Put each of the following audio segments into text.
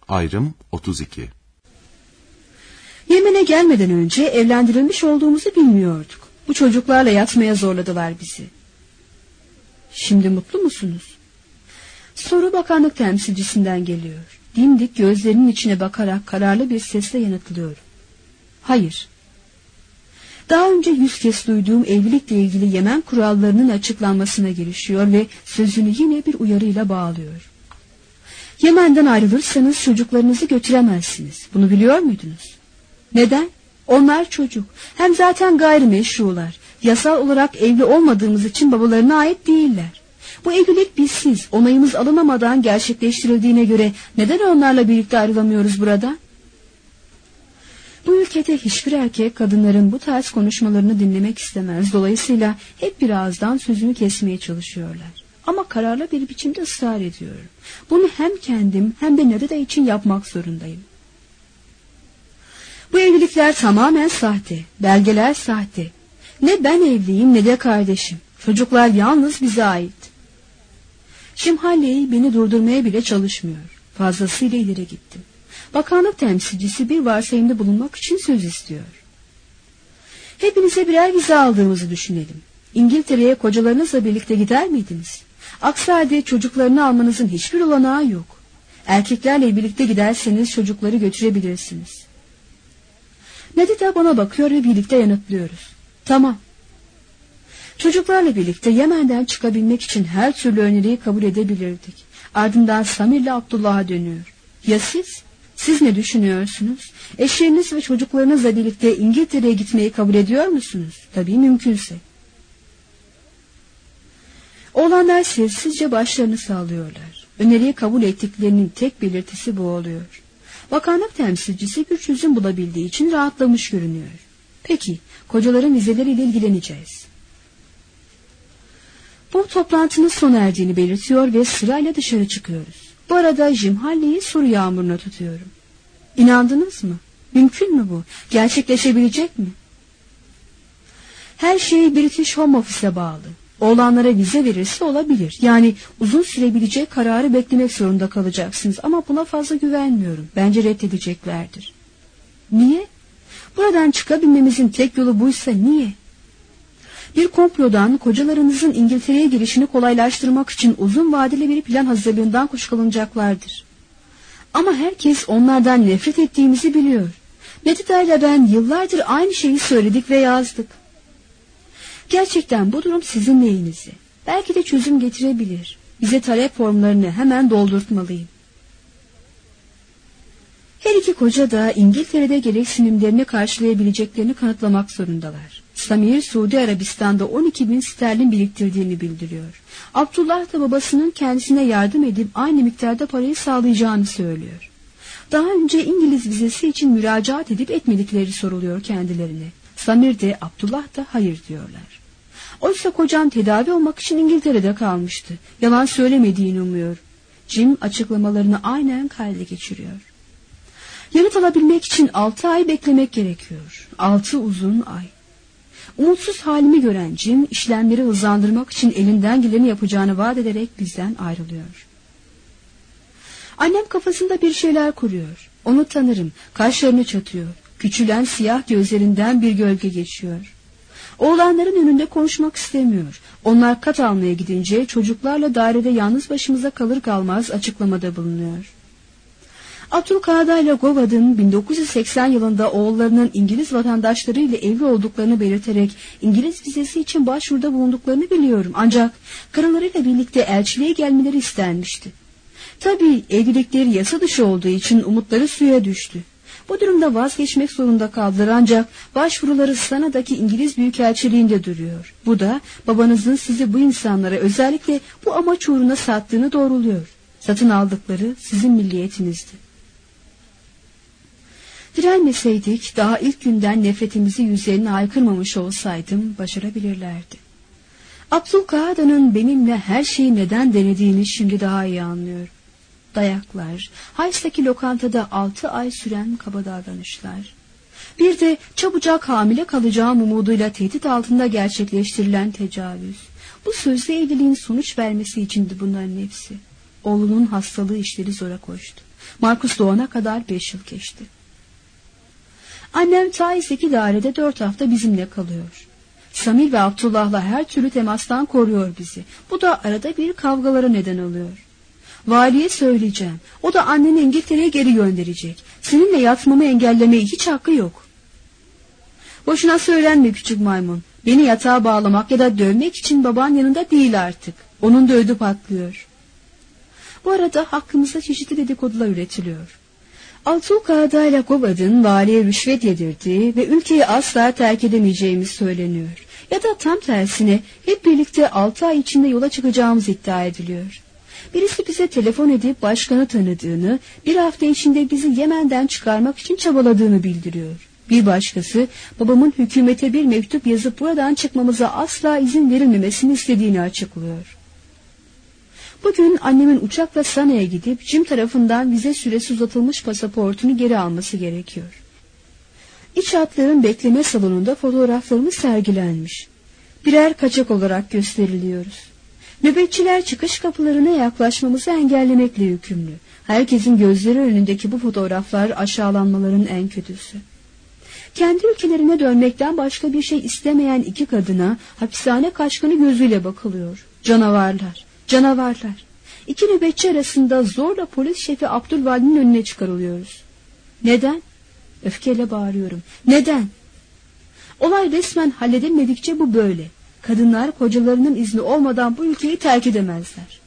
Ayrım 32. Yemen'e gelmeden önce evlendirilmiş olduğumuzu bilmiyorduk. Bu çocuklarla yatmaya zorladılar bizi. Şimdi mutlu musunuz? Soru bakanlık temsilcisinden geliyor. Dimdik gözlerinin içine bakarak kararlı bir sesle yanıtlıyorum. Hayır. Daha önce 100 kez duyduğum evlilikle ilgili Yemen kurallarının açıklanmasına girişiyor ve sözünü yine bir uyarıyla bağlıyor. Yemen'den ayrılırsanız çocuklarınızı götüremezsiniz. Bunu biliyor muydunuz? Neden? Onlar çocuk. Hem zaten gayrimeşrular. Yasal olarak evli olmadığımız için babalarına ait değiller. Bu evlilik bizsiz, onayımız alınamadan gerçekleştirildiğine göre neden onlarla birlikte ayrılamıyoruz buradan? Bu ülkede hiçbir erkek kadınların bu tarz konuşmalarını dinlemek istemez. Dolayısıyla hep bir ağızdan sözümü kesmeye çalışıyorlar. Ama kararlı bir biçimde ısrar ediyorum. Bunu hem kendim hem de Nadida için yapmak zorundayım. Bu evlilikler tamamen sahte, belgeler sahte. Ne ben evliyim ne de kardeşim. Çocuklar yalnız bize ait. Şimhalley beni durdurmaya bile çalışmıyor. Fazlasıyla ileri gittim. Bakanlık temsilcisi bir varsayımda bulunmak için söz istiyor. Hepinize birer vize aldığımızı düşünelim. İngiltere'ye kocalarınızla birlikte gider miydiniz? Aksi halde çocuklarını almanızın hiçbir olanağı yok. Erkeklerle birlikte giderseniz çocukları götürebilirsiniz. Nadida bana bakıyor ve birlikte yanıtlıyoruz. Tamam. Çocuklarla birlikte Yemen'den çıkabilmek için her türlü öneriyi kabul edebilirdik. Ardından Samir'le Abdullah'a dönüyor. Ya siz? Siz ne düşünüyorsunuz? Eşleriniz ve çocuklarınızla birlikte İngiltere'ye gitmeyi kabul ediyor musunuz? Tabii mümkünse. Oğlanlar sessizce başlarını sallıyorlar. Öneriyi kabul ettiklerinin tek belirtisi bu oluyor. Bakanlık temsilcisi bir çözüm bulabildiği için rahatlamış görünüyor. Peki, kocaların vizeleriyle ilgileneceğiz. Bu toplantının sona erdiğini belirtiyor ve sırayla dışarı çıkıyoruz. Bu arada Jimhalle'yi soru yağmuruna tutuyorum. İnandınız mı? Mümkün mü bu? Gerçekleşebilecek mi? Her şey British Home Office'e bağlı. Oğlanlara vize verirse olabilir. Yani uzun sürebilecek kararı beklemek zorunda kalacaksınız. Ama buna fazla güvenmiyorum. Bence reddedeceklerdir. Niye? Buradan çıkabilmemizin tek yolu buysa niye? Bir komplodan kocalarınızın İngiltere'ye girişini kolaylaştırmak için uzun vadeli bir plan hazırlığından kuşkulanacaklardır. Ama herkes onlardan nefret ettiğimizi biliyor. Nadida ile ben yıllardır aynı şeyi söyledik ve yazdık. Gerçekten bu durum sizin lehinize. Belki de çözüm getirebilir. Bize talep formlarını hemen doldurtmalıyım. Her iki koca da İngiltere'de gereksinimlerini karşılayabileceklerini kanıtlamak zorundalar. Samir, Suudi Arabistan'da 12.000 sterlin biriktirdiğini bildiriyor. Abdullah da babasının kendisine yardım edip aynı miktarda parayı sağlayacağını söylüyor. Daha önce İngiliz vizesi için müracaat edip etmedikleri soruluyor kendilerine. Samir de Abdullah da hayır diyorlar. Oysa kocam tedavi olmak için İngiltere'de kalmıştı. Yalan söylemediğini umuyor. Jim açıklamalarını aynen kayda geçiriyor. Yanıt alabilmek için 6 ay beklemek gerekiyor. 6 uzun ay. Umutsuz halimi gören Jim işlemleri hızlandırmak için elinden geleni yapacağını vaat ederek bizden ayrılıyor. Annem kafasında bir şeyler kuruyor. Onu tanırım. Kaşlarını çatıyor. Küçülen siyah gözlerinden bir gölge geçiyor. Oğlanların önünde konuşmak istemiyor. Onlar kat almaya gidince çocuklarla dairede yalnız başımıza kalır kalmaz açıklamada bulunuyor. Abdülkadir ile Govard'ın 1980 yılında oğullarının İngiliz vatandaşları ile evli olduklarını belirterek İngiliz vizesi için başvuruda bulunduklarını biliyorum. Ancak karılarıyla birlikte elçiliğe gelmeleri istenmişti. Tabii evlilikleri yasa dışı olduğu için umutları suya düştü. Bu durumda vazgeçmek zorunda kaldılar ancak başvuruları Sana'daki İngiliz Büyükelçiliğinde duruyor. Bu da babanızın sizi bu insanlara özellikle bu amaç uğruna sattığını doğruluyor. Satın aldıkları sizin milliyetinizdi. Direnmeseydik daha ilk günden nefretimizi yüzlerine haykırmamış olsaydım başarabilirlerdi. Abdülkadir'in benimle her şeyi neden denediğini şimdi daha iyi anlıyorum. Dayaklar, Hays'taki lokantada 6 ay süren kaba davranışlar. Bir de çabucak hamile kalacağım umuduyla tehdit altında gerçekleştirilen tecavüz. Bu sözlü evliliğin sonuç vermesi içindi bunların hepsi. Oğlunun hastalığı işleri zora koştu. Markus doğana kadar 5 yıl geçti. Annem Taiz'deki dairede 4 hafta bizimle kalıyor. Samir ve Abdullah'la her türlü temastan koruyor bizi. Bu da arada bir kavgalara neden oluyor. Valiye söyleyeceğim. O da anneni İngiltere'ye geri gönderecek. Seninle yatmamı engellemeye hiç hakkı yok. Boşuna söylenme küçük maymun. Beni yatağa bağlamak ya da dövmek için baban yanında değil artık. Onun da ödü patlıyor. Bu arada hakkımızda çeşitli dedikodular üretiliyor. Altuğkağıda ile Gobad'ın valiye rüşvet yedirdiği ve ülkeyi asla terk edemeyeceğimiz söyleniyor. Ya da tam tersine hep birlikte 6 ay içinde yola çıkacağımız iddia ediliyor. Birisi bize telefon edip başkanı tanıdığını, bir hafta içinde bizi Yemen'den çıkarmak için çabaladığını bildiriyor. Bir başkası babamın hükümete bir mektup yazıp buradan çıkmamıza asla izin verilmemesini istediğini açıklıyor. Bugün annemin uçakla Sana'ya gidip Jim tarafından vize süresi uzatılmış pasaportunu geri alması gerekiyor. İç hatların bekleme salonunda fotoğraflarımız sergilenmiş. Birer kaçak olarak gösteriliyoruz. Nöbetçiler çıkış kapılarına yaklaşmamızı engellemekle yükümlü. Herkesin gözleri önündeki bu fotoğraflar aşağılanmaların en kötüsü. Kendi ülkelerine dönmekten başka bir şey istemeyen 2 kadına hapishane kaçkını gözüyle bakılıyor. Canavarlar, canavarlar. 2 nöbetçi arasında zorla polis şefi Abdülvali'nin önüne çıkarılıyoruz. Neden? Öfkeyle bağırıyorum. Neden? Olay resmen halledilmedikçe bu böyle. Kadınlar kocalarının izni olmadan bu ülkeyi terk edemezler.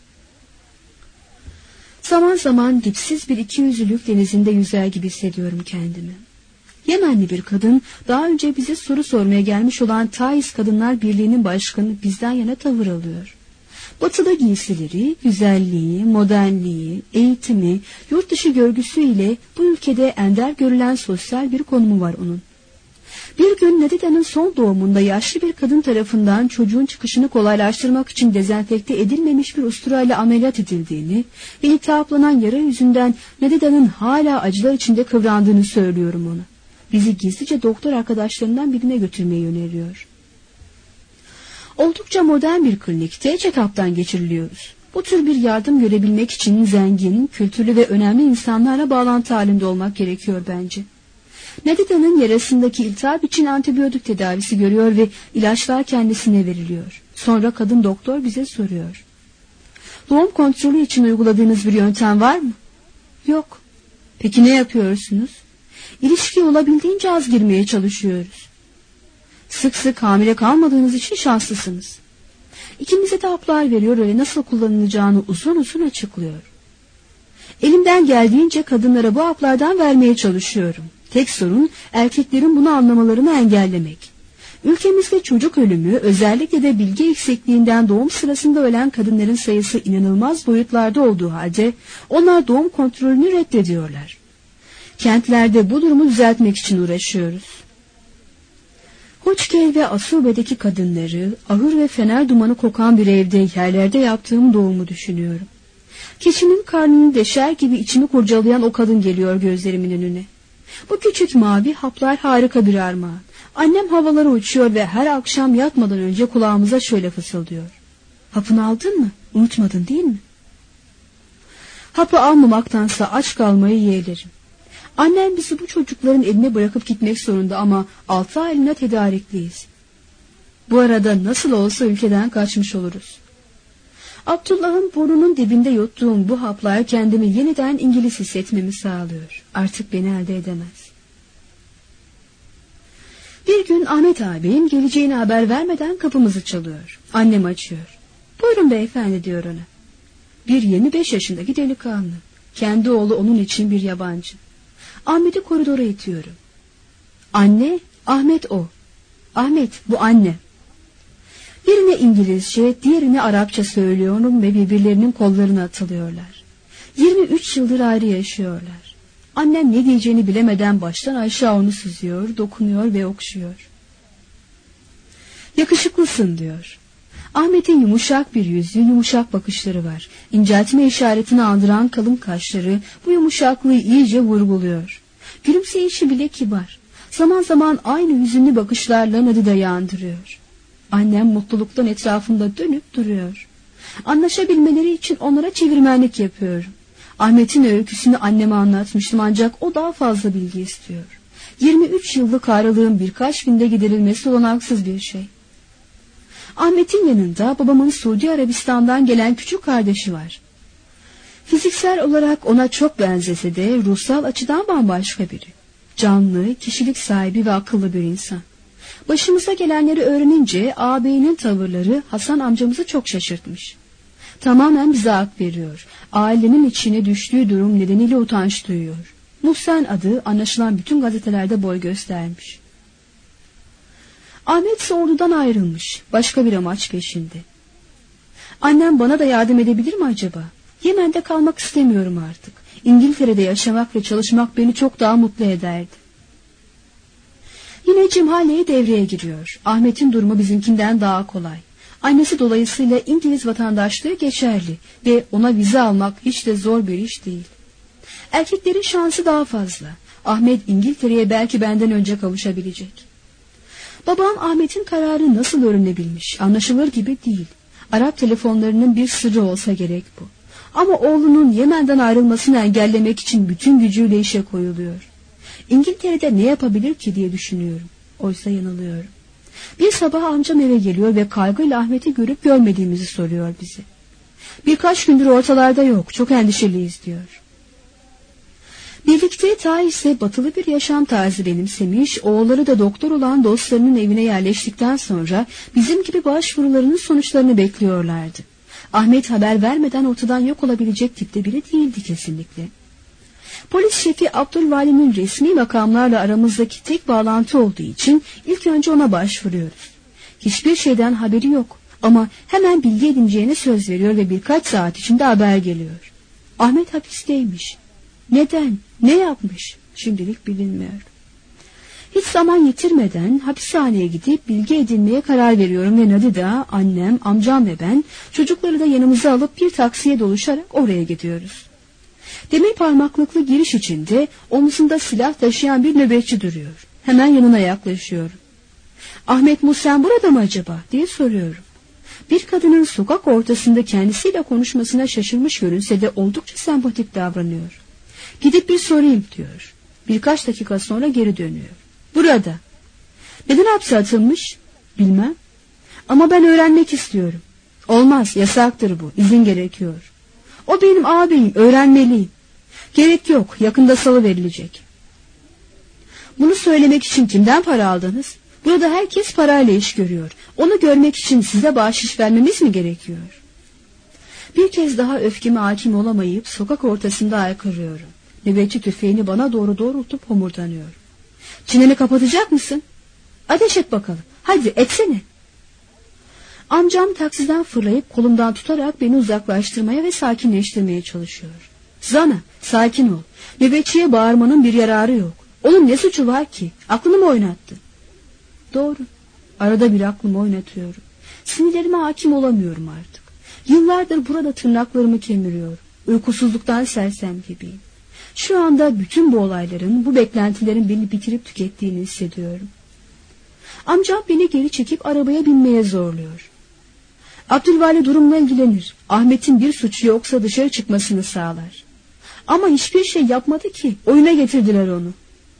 Zaman zaman dipsiz bir ikiyüzlülük denizinde yüzer gibi hissediyorum kendimi. Yemenli bir kadın daha önce bize soru sormaya gelmiş olan Taiz Kadınlar Birliği'nin başkanı bizden yana tavır alıyor. Batılı giysileri, güzelliği, modernliği, eğitimi, yurt dışı görgüsüyle bu ülkede ender görülen sosyal bir konumu var onun. Bir gün Nadida'nın son doğumunda yaşlı bir kadın tarafından çocuğun çıkışını kolaylaştırmak için dezenfekte edilmemiş bir usturayla ameliyat edildiğini ve iltihaplanan yara yüzünden Nadida'nın hala acılar içinde kıvrandığını söylüyorum ona. Bizi gizlice doktor arkadaşlarından birine götürmeyi öneriyor. Oldukça modern bir klinikte check-up'tan geçiriliyoruz. Bu tür bir yardım görebilmek için zengin, kültürlü ve önemli insanlarla bağlantı halinde olmak gerekiyor bence. Nadida'nın yarasındaki iltihap için antibiyotik tedavisi görüyor ve ilaçlar kendisine veriliyor. Sonra kadın doktor bize soruyor. Doğum kontrolü için uyguladığınız bir yöntem var mı? Yok. Peki ne yapıyorsunuz? İlişkiye olabildiğince az girmeye çalışıyoruz. Sık sık hamile kalmadığınız için şanslısınız. İkimize de haplar veriyor ve nasıl kullanılacağını uzun uzun açıklıyor. Elimden geldiğince kadınlara bu haplardan vermeye çalışıyorum. Tek sorun erkeklerin bunu anlamalarını engellemek. Ülkemizde çocuk ölümü, özellikle de bilgi eksikliğinden doğum sırasında ölen kadınların sayısı inanılmaz boyutlarda olduğu halde onlar doğum kontrolünü reddediyorlar. Kentlerde bu durumu düzeltmek için uğraşıyoruz. Hoçkel ve Asube'deki kadınları ahır ve fener dumanı kokan bir evde yerlerde yaptığım doğumu düşünüyorum. Keçinin karnını deşer gibi içimi kurcalayan o kadın geliyor gözlerimin önüne. Bu küçük mavi haplar harika bir armağan. Annem havalara uçuyor ve her akşam yatmadan önce kulağımıza şöyle fısıldıyor. Hapını aldın mı? Unutmadın değil mi? Hapı almamaktansa aç kalmayı yeğlerim. Annem bizi bu çocukların eline bırakıp gitmek zorunda ama 6 aylığına tedarikliyiz. Bu arada nasıl olsa ülkeden kaçmış oluruz. Abdullah'ın burnunun dibinde yuttuğum bu haplar kendimi yeniden İngiliz hissetmemi sağlıyor. Artık beni elde edemez. Bir gün Ahmet ağabeyim geleceğini haber vermeden kapımızı çalıyor. Annem açıyor. Buyurun beyefendi diyor ona. Bir 25 yaşındaki delikanlı. Kendi oğlu onun için bir yabancı. Ahmet'i koridora itiyorum. Anne, Ahmet o. Ahmet, bu anne. Birine İngilizce, diğerine Arapça söylüyorum ve birbirlerinin kollarına atılıyorlar. 23 yıldır ayrı yaşıyorlar. Annem ne diyeceğini bilemeden baştan aşağı onu süzüyor, dokunuyor ve okşuyor. Yakışıklısın diyor. Ahmet'in yumuşak bir yüzü, yumuşak bakışları var. İnceltme işaretini andıran kalın kaşları bu yumuşaklığı iyice vurguluyor. Gülümseyişi bile kibar. Zaman zaman aynı hüzünlü bakışlarla Nadida'yı andırıyor. Annem mutluluktan etrafında dönüp duruyor. Anlaşabilmeleri için onlara çevirmenlik yapıyorum. Ahmet'in öyküsünü anneme anlatmıştım ancak o daha fazla bilgi istiyor. 23 yıllık ayrılığın birkaç günde giderilmesi olanaksız bir şey. Ahmet'in yanında babamın Suudi Arabistan'dan gelen küçük kardeşi var. Fiziksel olarak ona çok benzese de ruhsal açıdan bambaşka biri. Canlı, kişilik sahibi ve akıllı bir insan. Başımıza gelenleri öğrenince ağabeyinin tavırları Hasan amcamızı çok şaşırtmış. Tamamen bize hak veriyor. Ailenin içine düştüğü durum nedeniyle utanç duyuyor. Muhsen adı anlaşılan bütün gazetelerde boy göstermiş. Ahmet ise ordudan ayrılmış. Başka bir amaç peşinde. Annem bana da yardım edebilir mi acaba? Yemen'de kalmak istemiyorum artık. İngiltere'de yaşamak ve çalışmak beni çok daha mutlu ederdi. Yine Cimhaliye devreye giriyor. Ahmet'in durumu bizimkinden daha kolay. Annesi dolayısıyla İngiliz vatandaşlığı geçerli ve ona vize almak hiç de zor bir iş değil. Erkeklerin şansı daha fazla. Ahmet İngiltere'ye belki benden önce kavuşabilecek. Babam Ahmet'in kararı nasıl öğrenebilmiş? Anlaşılır gibi değil. Arap telefonlarının bir sırrı olsa gerek bu. Ama oğlunun Yemen'den ayrılmasını engellemek için bütün gücüyle işe koyuluyor. İngiltere'de ne yapabilir ki diye düşünüyorum. Oysa yanılıyorum. Bir sabah amcam eve geliyor ve kaygıyla Ahmet'i görüp görmediğimizi soruyor bize. Birkaç gündür ortalarda yok, çok endişeliyiz diyor. Birlikte ta ise batılı bir yaşam tarzı benimsemiş, oğulları da doktor olan dostlarının evine yerleştikten sonra bizim gibi başvurularının sonuçlarını bekliyorlardı. Ahmet haber vermeden ortadan yok olabilecek tipte biri değildi kesinlikle. Polis şefi Abdülvali'nin resmi makamlarla aramızdaki tek bağlantı olduğu için ilk önce ona başvuruyoruz. Hiçbir şeyden haberi yok ama hemen bilgi edineceğine söz veriyor ve birkaç saat içinde haber geliyor. Ahmet hapisteymiş. Neden? Ne yapmış? Şimdilik bilinmiyor. Hiç zaman yitirmeden hapishaneye gidip bilgi edinmeye karar veriyorum ve Nadida, annem, amcam ve ben çocukları da yanımıza alıp bir taksiye doluşarak oraya gidiyoruz. Demir parmaklıklı giriş içinde omuzunda silah taşıyan bir nöbetçi duruyor. Hemen yanına yaklaşıyorum. Ahmet Muhsen burada mı acaba diye soruyorum. Bir kadının sokak ortasında kendisiyle konuşmasına şaşırmış görünse de oldukça sempatik davranıyor. Gidip bir sorayım diyor. Birkaç dakika sonra geri dönüyor. Burada. Neden hapse atılmış? Bilmem. Ama ben öğrenmek istiyorum. Olmaz, yasaktır bu. İzin gerekiyor. O benim ağabeyim, öğrenmeliyim. Gerek yok, yakında salıverilecek. Bunu söylemek için kimden para aldınız? Burada herkes parayla iş görüyor. Onu görmek için size bahşiş vermemiz mi gerekiyor? Bir kez daha öfkeme hakim olamayıp sokak ortasında aykırıyorum. Nöbetçi tüfeğini bana doğru doğrultup homurdanıyor. Çeneni kapatacak mısın? Ateş et bakalım. Hadi etsene. Amcam taksiden fırlayıp kolumdan tutarak beni uzaklaştırmaya ve sakinleştirmeye çalışıyor. Zana, sakin ol. Nöbetçiye bağırmanın bir yararı yok. Onun ne suçu var ki? Aklını mı oynattı? Doğru. Arada bir aklımı oynatıyorum. Sinirlerime hakim olamıyorum artık. Yıllardır burada tırnaklarımı kemiriyorum. Uykusuzluktan sersem gibiyim. Şu anda bütün bu olayların, bu beklentilerin beni bitirip tükettiğini hissediyorum. Amcam beni geri çekip arabaya binmeye zorluyor. Abdülvali durumla ilgilenir. Ahmet'in bir suçu yoksa dışarı çıkmasını sağlar. Ama hiçbir şey yapmadı ki. Oyuna getirdiler onu.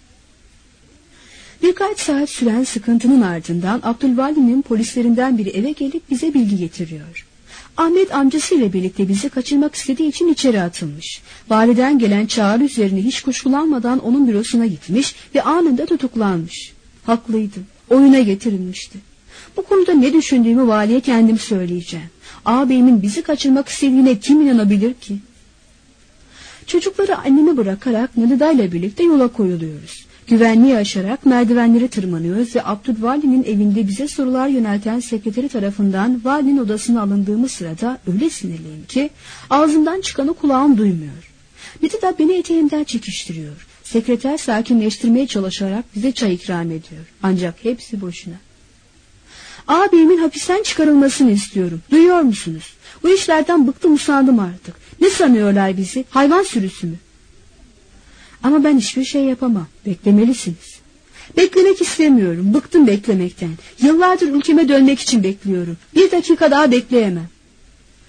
Birkaç saat süren sıkıntının ardından Abdülvali'nin polislerinden biri eve gelip bize bilgi getiriyor. Ahmet amcasıyla birlikte bizi kaçırmak istediği için içeri atılmış. Validen gelen çağrı üzerine hiç kuşkulanmadan onun bürosuna gitmiş ve anında tutuklanmış. Haklıydım. Oyuna getirilmişti. Bu konuda ne düşündüğümü valiye kendim söyleyeceğim. Ağabeyimin bizi kaçırmak istediğine kim inanabilir ki? Çocukları anneme bırakarak Nadida ile birlikte yola koyuluyoruz. Güvenliği aşarak merdivenleri tırmanıyoruz ve Abdülvali'nin evinde bize sorular yönelten sekreteri tarafından valinin odasına alındığımız sırada öyle sinirliyim ki ağzımdan çıkanı kulağım duymuyor. Nadida beni eteğimden çekiştiriyor. Sekreter sakinleştirmeye çalışarak bize çay ikram ediyor. Ancak hepsi boşuna. Ağabeyimin hapisten çıkarılmasını istiyorum. Duyuyor musunuz? Bu işlerden bıktım usandım artık. Ne sanıyorlar bizi? Hayvan sürüsü mü? Ama ben hiçbir şey yapamam. Beklemelisiniz. Beklemek istemiyorum. Bıktım beklemekten. Yıllardır ülkeme dönmek için bekliyorum. Bir dakika daha bekleyemem.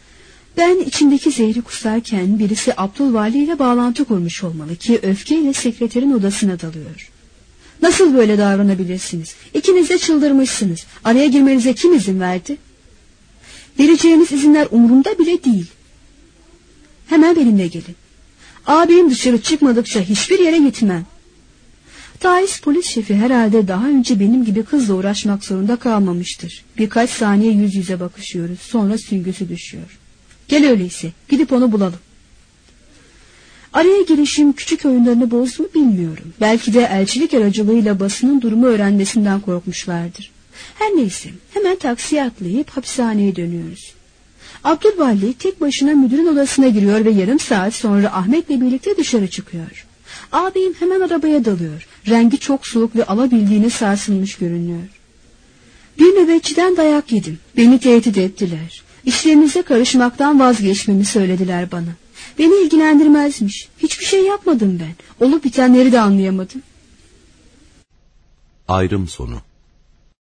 Ben içimdeki zehri kusarken birisi Abdülvali ile bağlantı kurmuş olmalı ki öfkeyle sekreterin odasına dalıyor. Nasıl böyle davranabilirsiniz? İkiniz de çıldırmışsınız. Araya girmenize kim izin verdi? Vereceğiniz izinler umurumda bile değil. Hemen benimle gelin. Abim dışarı çıkmadıkça hiçbir yere gitmem. Tais polis şefi herhalde daha önce benim gibi kızla uğraşmak zorunda kalmamıştır. Birkaç saniye yüz yüze bakışıyoruz. Sonra süngüsü düşüyor. Gel öyleyse, gidip onu bulalım. Araya girişim küçük oyunlarını bozdu mu bilmiyorum. Belki de elçilik aracılığıyla basının durumu öğrenmesinden korkmuşlardır. Her neyse, hemen taksiye atlayıp hapishaneye dönüyoruz. Abdülvali tek başına müdürün odasına giriyor ve yarım saat sonra Ahmet'le birlikte dışarı çıkıyor. Ağabeyim hemen arabaya dalıyor. Rengi çok soğuk ve alabildiğine sarsılmış görünüyor. Bir nöbetçiden dayak yedim. Beni tehdit ettiler. İşlerinize karışmaktan vazgeçmemi söylediler bana. Beni ilgilendirmezmiş. Hiçbir şey yapmadım ben. Olup bitenleri de anlayamadım. Ayrım sonu.